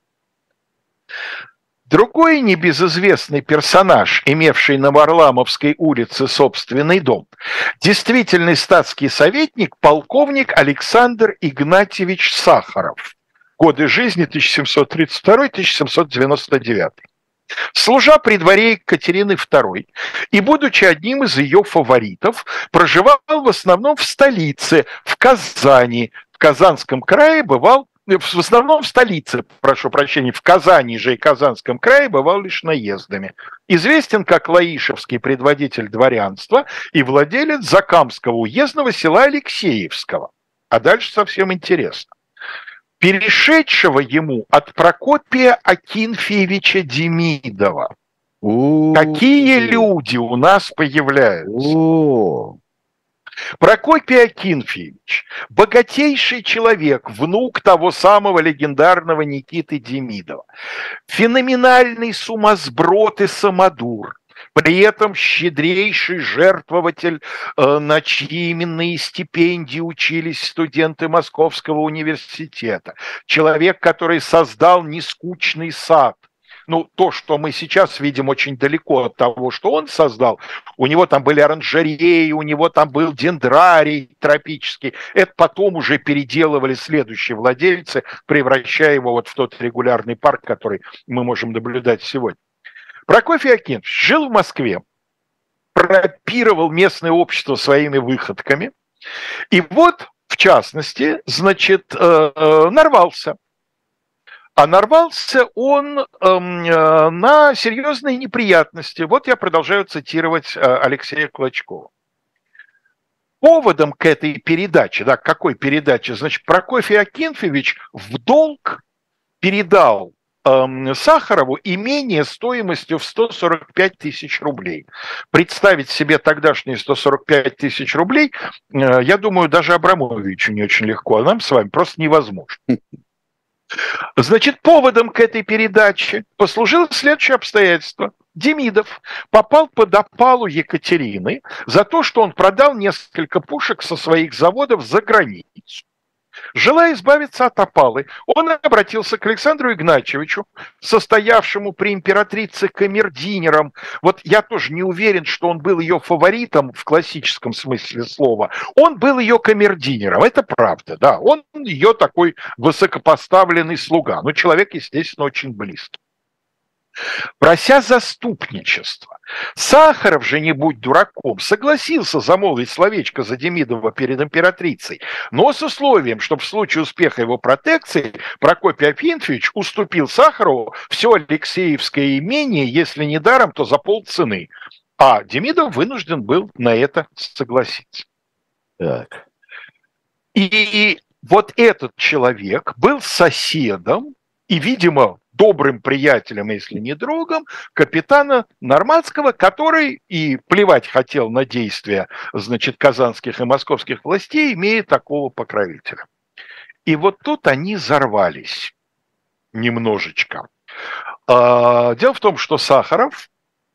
Другой небезызвестный персонаж, имевший на Варламовской улице собственный дом, действительный статский советник, полковник Александр Игнатьевич Сахаров. Годы жизни 1732-1799. служа при дворе Екатерины II и будучи одним из ее фаворитов, проживал в основном в столице, в Казани. В Казанском крае бывал, в основном в столице, прошу прощения, в Казани же и Казанском крае бывал лишь наездами. Известен как лаишевский предводитель дворянства и владелец Закамского уездного села Алексеевского. А дальше совсем интересно. Перешедшего ему от Прокопия Акинфеевича Демидова. Какие люди у нас появляются? Прокопий Акинфеевич, богатейший человек, внук того самого легендарного Никиты Демидова, феноменальный сумасброд и самодур, при этом щедрейший жертвователь, на чьи именные стипендии учились студенты Московского университета, человек, который создал нескучный сад. Ну, то, что мы сейчас видим, очень далеко от того, что он создал. У него там были оранжереи, у него там был дендрарий тропический. Это потом уже переделывали следующие владельцы, превращая его вот в тот регулярный парк, который мы можем наблюдать сегодня. Прокофий Акинфеевич жил в Москве, пропировал местное общество своими выходками. И вот, в частности, значит, нарвался. А нарвался он на серьезные неприятности. Вот я продолжаю цитировать Алексея Клочкова. Поводом к этой передаче, да, к какой передаче? Значит, Прокофий Акинфеевич в долг передал Сахарову имение стоимостью в 145 тысяч рублей. Представить себе тогдашние 145 тысяч рублей, я думаю, даже Абрамовичу не очень легко, а нам с вами просто невозможно. Значит, поводом к этой передаче послужило следующее обстоятельство. Демидов попал под опалу Екатерины за то, что он продал несколько пушек со своих заводов за границу. Желая избавиться от опалы, он обратился к Александру Игнатьевичу, состоявшему при императрице камердинером. Вот я тоже не уверен, что он был ее фаворитом в классическом смысле слова. Он был ее камердинером, это правда, да. Он ее такой высокопоставленный слуга, но человек, естественно, очень близкий. Прося заступничества, Сахаров же, не будь дураком, согласился замолвить словечко за Демидова перед императрицей, но с условием, что в случае успеха его протекции Прокопий Акинфеевич уступил Сахарову все Алексеевское имение, если не даром, то за полцены. А Демидов вынужден был на это согласиться. Так. И вот этот человек был соседом и, видимо, добрым приятелем, если не другом, капитана Нормандского, который и плевать хотел на действия, значит, казанских и московских властей, имея такого покровителя. И вот тут они взорвались немножечко. Дело в том, что Сахаров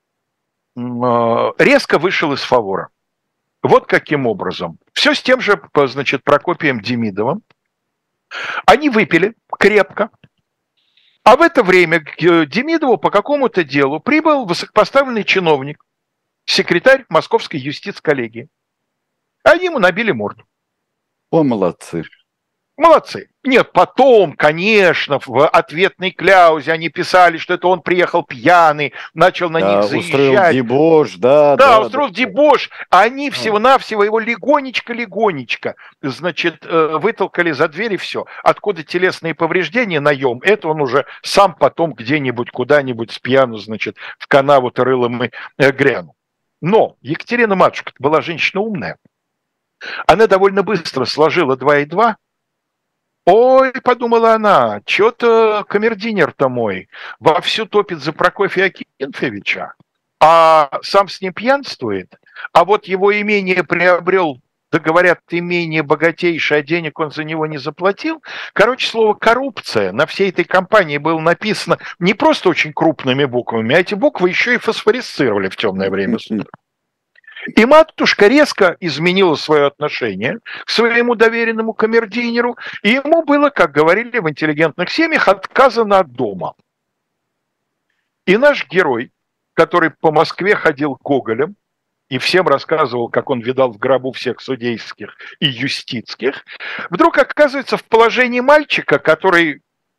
резко вышел из фавора. Вот каким образом. Все с тем же, значит, Прокопием Демидовым. Они выпили крепко. А в это время к Демидову по какому-то делу прибыл высокопоставленный чиновник, секретарь Московской юстиц-коллегии. Они ему набили морду. О, молодцы. Молодцы. Нет, потом, конечно, в ответной кляузе они писали, что это он приехал пьяный, начал на них заезжать. Устроил дебош, да, устроил дебош. А они всего-навсего его легонечко, значит, вытолкали за дверь и все. Откуда телесные повреждения наем, это он уже сам потом где-нибудь, куда-нибудь с пьяну, значит, в канаву-то рылом и грянул. Но Екатерина-матушка была женщина умная. Она довольно быстро сложила 2 и 2. Ой, подумала она, что-то камердинер-то мой вовсю топит за Прокофия Акинфеевича, а сам с ним пьянствует, а вот его имение приобрел, да говорят, имение богатейшее, а денег он за него не заплатил. Короче, слово «коррупция» на всей этой кампании было написано не просто очень крупными буквами, а эти буквы еще и фосфорисцировали в темное время суток. И матушка резко изменила свое отношение к своему доверенному камердинеру, и ему было, как говорили в интеллигентных семьях, отказано от дома. И наш герой, который по Москве ходил гоголем и всем рассказывал, как он видал в гробу всех судейских и юстицких, вдруг оказывается в положении мальчика, который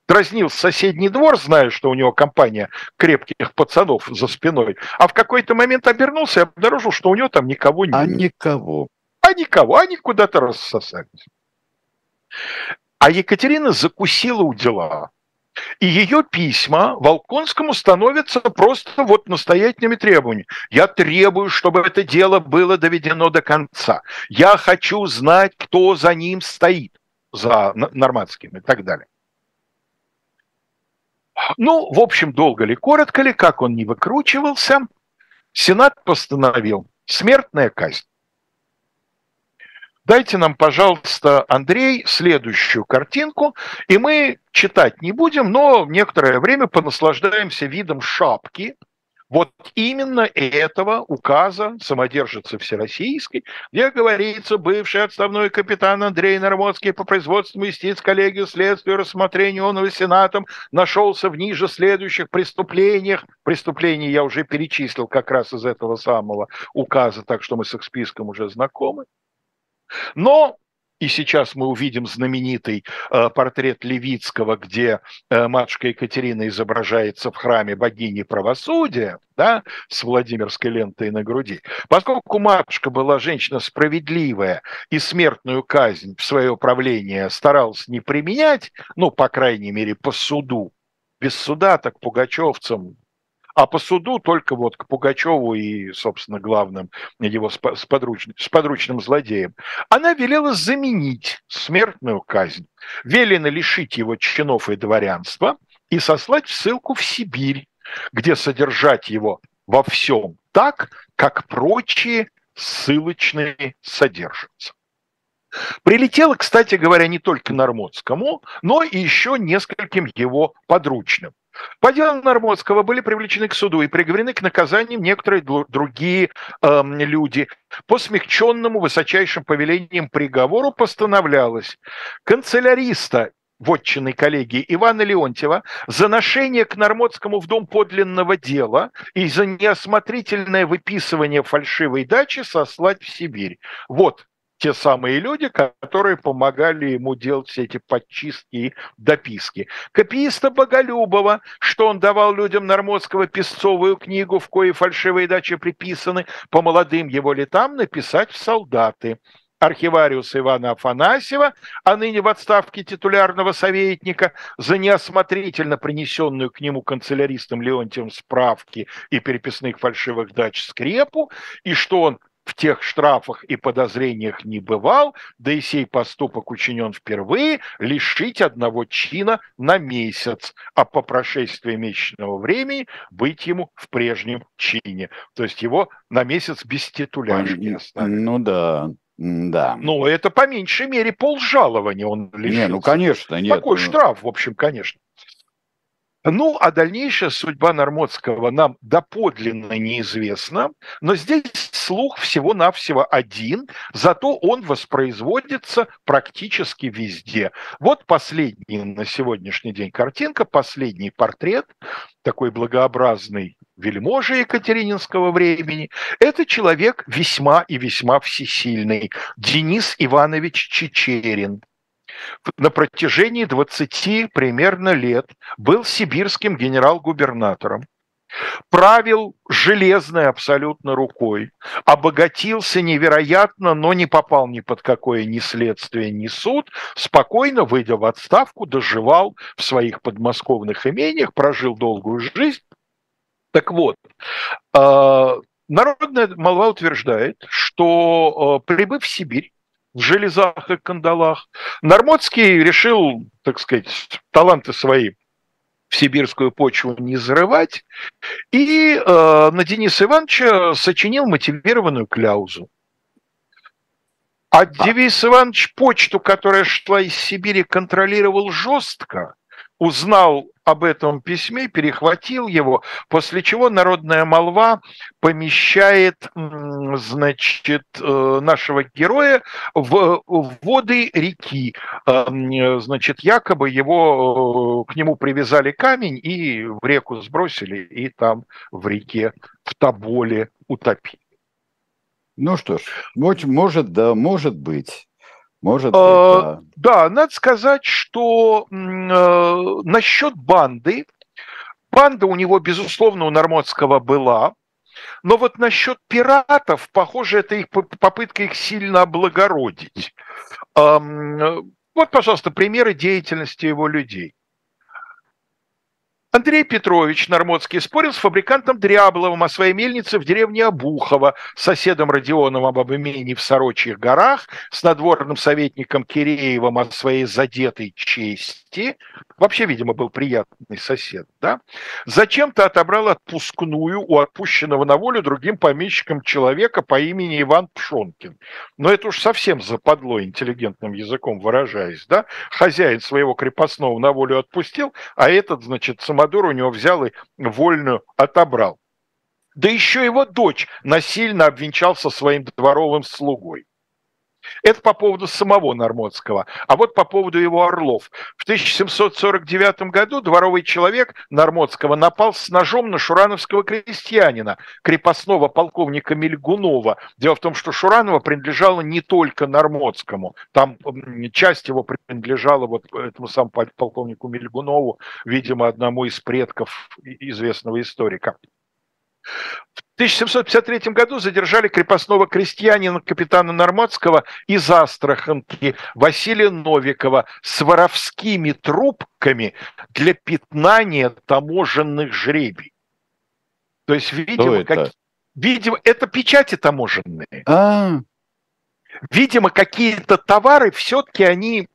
дразнил соседний двор, зная, что у него компания крепких пацанов за спиной, а в какой-то момент обернулся и обнаружил, что у него там никого нет. А никого. Они куда-то рассосались. А Екатерина закусила у дела. И ее письма Волконскому становятся просто вот настоятельными требованиями. Я требую, чтобы это дело было доведено до конца. Я хочу знать, кто за ним стоит, за Нормандским и так далее. Ну, в общем, долго ли, коротко ли, как он не выкручивался, Сенат постановил смертная казнь. Дайте нам, пожалуйста, Андрей, следующую картинку, и мы читать не будем, но некоторое время понаслаждаемся видом шапки вот именно этого указа самодержицы всероссийской, где говорится: бывший отставной капитан Андрей Нормандский по производству юстиц коллегию следствию рассмотрению онного Сенатом нашелся в ниже следующих преступлениях. Преступления я уже перечислил как раз из этого самого указа, так что мы с их списком уже знакомы. Но и сейчас мы увидим знаменитый портрет Левицкого, где матушка Екатерина изображается в храме богини правосудия, да, с Владимирской лентой на груди. Поскольку матушка была женщина справедливая и смертную казнь в свое правление старалась не применять, ну, по крайней мере, по суду, без суда, так пугачевцам, а по суду только вот к Пугачеву и, собственно, главным его подручным злодеем, она велела заменить смертную казнь. Велено лишить его чинов и дворянства и сослать в ссылку в Сибирь, где содержать его во всем так, как прочие ссылочные содержатся. Прилетело, кстати говоря, не только Нормандскому, но и еще нескольким его подручным. По делу Нормандского были привлечены к суду и приговорены к наказаниям некоторые другие люди. По смягченному высочайшим повелением приговору постановлялось канцеляриста вотчинной коллегии Ивана Леонтьева за ношение к Нормандскому в дом подлинного дела и за неосмотрительное выписывание фальшивой дачи сослать в Сибирь. Вот те самые люди, которые помогали ему делать все эти подчистки и дописки. Копииста Боголюбова, что он давал людям Нормандского песцовую книгу, в коей фальшивые дачи приписаны, по молодым его летам написать в солдаты. Архивариуса Ивана Афанасьева, а ныне в отставке титулярного советника, за неосмотрительно принесенную к нему канцеляристом Леонтьевым справки и переписных фальшивых дач скрепу, и что он в тех штрафах и подозрениях не бывал, да и сей поступок учинен впервые, лишить одного чина на месяц, а по прошествии месячного времени быть ему в прежнем чине. То есть его на месяц без титулярки оставили. Ну да, да. Ну, это по меньшей мере полжалования он лишился. Не, ну конечно, нет. Такой штраф, в общем, конечно. Ну, а дальнейшая судьба Нормандского нам доподлинно неизвестна, но здесь слух всего-навсего один, зато он воспроизводится практически везде. Вот последняя на сегодняшний день картинка, последний портрет, такой благообразный вельможа екатерининского времени. Это человек весьма и весьма всесильный, Денис Иванович Чичерин. На протяжении 20 примерно лет был сибирским генерал-губернатором, правил железной абсолютно рукой, обогатился невероятно, но не попал ни под какое ни следствие, ни суд, спокойно, выйдя в отставку, доживал в своих подмосковных имениях, прожил долгую жизнь. Так вот, народная молва утверждает, что, прибыв в Сибирь, в железах и кандалах, Нормандский решил, так сказать, таланты свои в сибирскую почву не зарывать, и на Дениса Ивановича сочинил мотивированную кляузу. А Денис Иванович почту, которая шла из Сибири, контролировал жестко, узнал об этом письме, перехватил его, после чего народная молва помещает, значит, нашего героя в воды реки. Значит, якобы его, к нему привязали камень и в реку сбросили, и там в реке в Тоболе утопили. Ну что ж, может, да, может быть. Может быть, да. Да, надо сказать, что насчет банды, банда у него, безусловно, у Нормандского была, но вот насчет пиратов, похоже, это их попытка их сильно облагородить. Вот, пожалуйста, примеры деятельности его людей. Андрей Петрович Нормандский спорил с фабрикантом Дрябловым о своей мельнице в деревне Обухово, с соседом Родионовым об имении в Сорочьих горах, с надворным советником Киреевым о своей задетой чести. Вообще, видимо, был приятный сосед, да? Зачем-то отобрал отпускную у отпущенного на волю другим помещиком человека по имени Иван Пшонкин. Но это уж совсем западло, интеллигентным языком выражаясь, да? Хозяин своего крепостного на волю отпустил, а этот, значит, самодур у него взял и вольную отобрал. Да еще его дочь насильно обвенчался своим дворовым слугой. Это по поводу самого Нормандского. А вот по поводу его орлов. В 1749 году дворовый человек Нормандского напал с ножом на шурановского крестьянина, крепостного полковника Мельгунова. Дело в том, что Шуранова принадлежала не только Нормандскому. Там часть его принадлежала вот этому самому полковнику Мельгунову, видимо, одному из предков известного историка. В 1753 году задержали крепостного крестьянина капитана Нормандского из Астраханки Василия Новикова с воровскими трубками для пятнания таможенных жребий. То есть, видимо, это печати таможенные. Видимо, какие-то товары все-таки они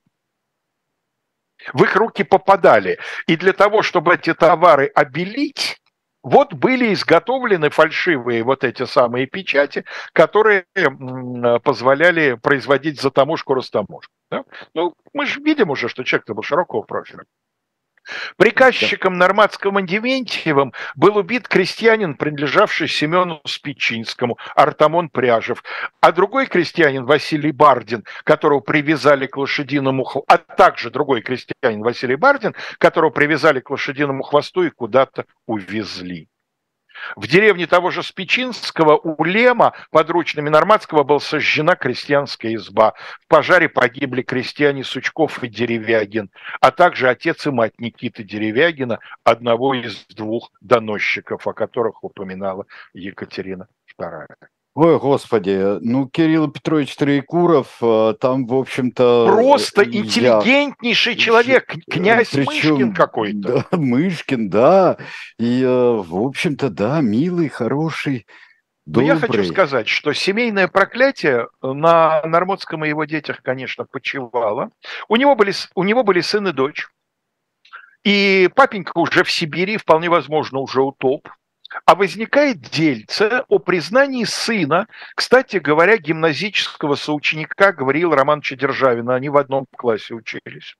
в их руки попадали. И для того, чтобы эти товары обелить, вот были изготовлены фальшивые вот эти самые печати, которые позволяли производить затаможку, растаможку. Да? Ну, мы же видим уже, что человек-то был широкого профиля. Приказчиком Нормандским Дементьевым был убит крестьянин, принадлежавший Семену Спичинскому, Артамон Пряжев, а другой крестьянин Василий Бардин, которого привязали к лошадиному хвосту, а также другой крестьянин Василий Бардин, которого привязали к лошадиному хвосту и куда-то увезли. В деревне того же Спичинского у Лема подручными Нормандского была сожжена крестьянская изба. В пожаре погибли крестьяне Сучков и Деревягин, а также отец и мать Никиты Деревягина, одного из двух доносчиков, о которых упоминала Екатерина II. Ой, господи, ну, Кирилл Петрович Троекуров, там, в общем-то... Просто интеллигентнейший человек, князь Мышкин какой-то. Да, Мышкин, да, и, в общем-то, да, милый, хороший, добрый. Но я хочу сказать, что семейное проклятие на Нормандском и его детях, конечно, почивало. У него были сын и дочь, и папенька уже в Сибири, вполне возможно, уже утоп. А возникает дельце о признании сына, кстати говоря, гимназического соученика Гавриила Романовича Державина, они в одном классе учились,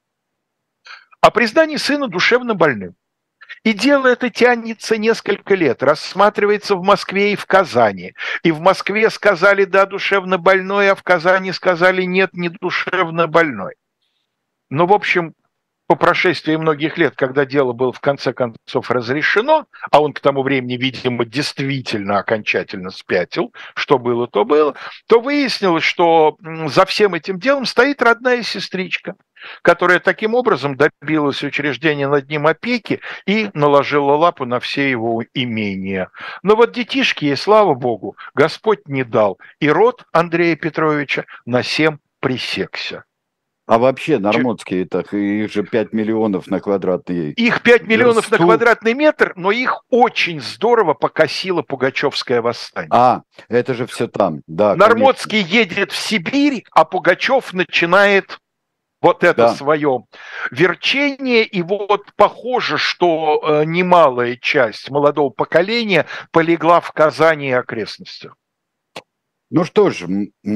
о признании сына душевно больным. И дело это тянется несколько лет, рассматривается в Москве и в Казани. И в Москве сказали «да, душевно больной», а в Казани сказали «нет, не душевно больной». Но, в общем, по прошествии многих лет, когда дело было в конце концов разрешено, а он к тому времени, видимо, действительно окончательно спятил, что было, то выяснилось, что за всем этим делом стоит родная сестричка, которая таким образом добилась учреждения над ним опеки и наложила лапу на все его имения. Но вот детишки ей, слава богу, Господь не дал, и род Андрея Петровича на сем пресекся. А вообще нормандские, так их же 5 миллионов на квадратный... Их 5 миллионов на квадратный метр, но их очень здорово покосило Пугачевское восстание. А, это же все там, да. Нормандский едет в Сибирь, а Пугачев начинает вот это свое верчение. И вот похоже, что немалая часть молодого поколения полегла в Казани и окрестностях. Ну что ж,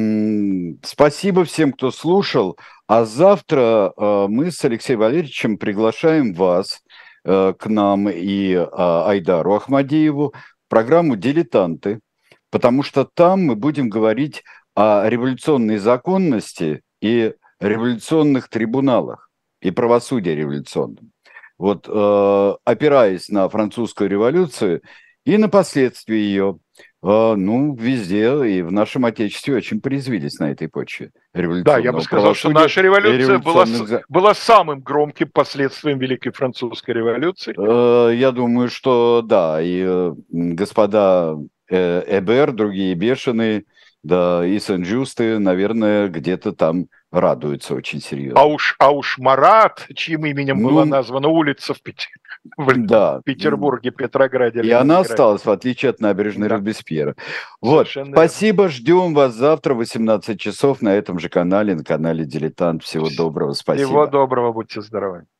спасибо всем, кто слушал. А завтра мы с Алексеем Валерьевичем приглашаем вас к нам и Айдару Ахмадееву в программу «Дилетанты», потому что там мы будем говорить о революционной законности и революционных трибуналах и правосудии революционном. Вот, опираясь на французскую революцию и на последствия ее, Ну, везде, и в нашем Отечестве очень порезвились на этой почве Да, я бы сказал, что наша революция была самым громким последствием Великой Французской революции. Я думаю, что да, и господа Эбер, другие бешеные, да, и Сен-Жюсты, наверное, где-то там радуются очень серьезно. А уж Марат, чьим именем была названа улица в Петербурге, Петрограде. И она осталась, в отличие от набережной Робеспьера. Вот, спасибо, ждем вас завтра в 18 часов на этом же канале, на канале «Дилетант». Всего доброго, спасибо. Всего доброго, будьте здоровы.